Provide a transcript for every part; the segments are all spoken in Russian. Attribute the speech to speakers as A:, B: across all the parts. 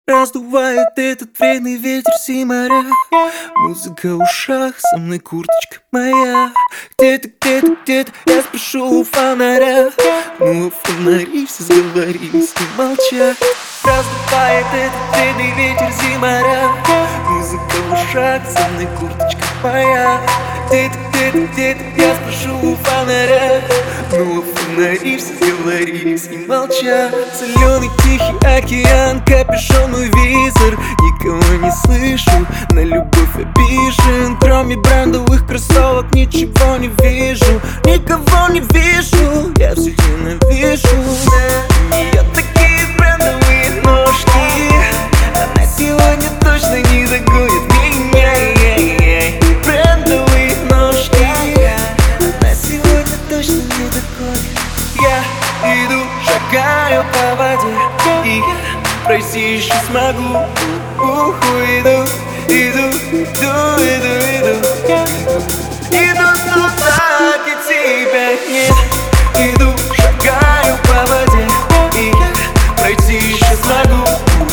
A: Раздувает этот вредный ветер симаря. Музыка в ушах, со мной курточка моя. Где-то, я спрошу у фонаря. Ну а фонари все сговорились и молчат. Раздувает этот вредный ветер зимаря. Музыка в ушах, со мной курточка моя. Где-то, я спрошу у фонаря. Ну а фонари все сговорились и молчат. Соленый тихий океан, капюшон мой визор. Никого не слышу, на любовь обижен. Кроме брендовых кроссовок ничего не вижу. Никого не вижу, я всех ненавижу. У нее такие брендовые ножки, она сегодня точно не догонит меня. Брендовые ножки, она сегодня точно не догонит. Я иду, шагаю по воде, и я пройти еще смогу. Иду туда, где тебя нет. Иду, шагаю по воде, и я пройти еще смогу.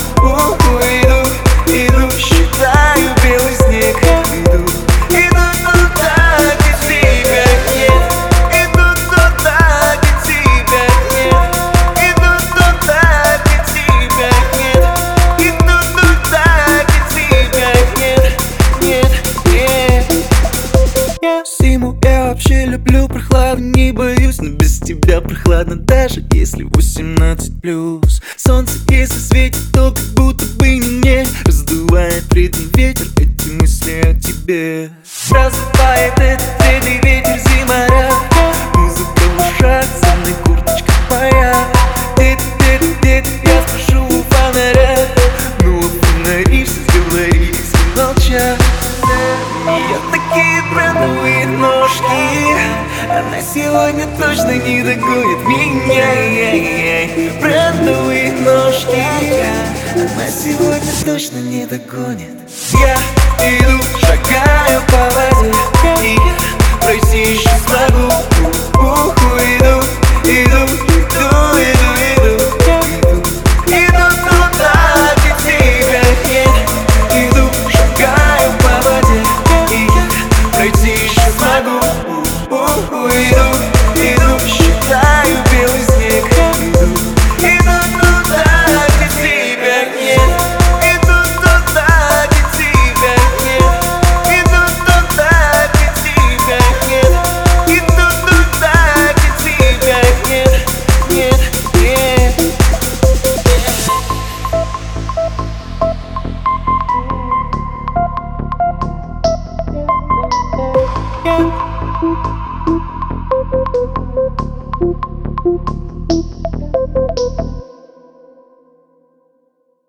A: Иду, считаю белый снег. Иду туда, где тебя нет. Иду туда, где тебя нет. Иду туда, где тебя нет. Иду туда, где тебя нет. Зиму я вообще люблю прохладу, не боюсь, но без тебя прохладно, даже если 18+. Солнце если светит, то как будто бы не мне. Раздувает вредный ветер эти мысли о тебе. Раздувает этот вредный ветер зимаря. Музыка в ушах, со мной курточка моя. Где-то, я спрошу у фонаря. Ну а фонари все сговорились и молчат. У нее такие брендовые ножки, она сегодня точно не догонит меня. Брендовые ножки, она сегодня точно не догонит. Я иду, шагаю по воде, и я пройти еще смогу. Иду туда, где тебя нет. Иду, шагаю по воде, и я пройти еще смогу. Иду, считаю белый снег. Иду туда, где тебя нет. Иду туда, где тебя нет. Иду туда, где тебя нет. Иду туда, где тебя нет. Нет.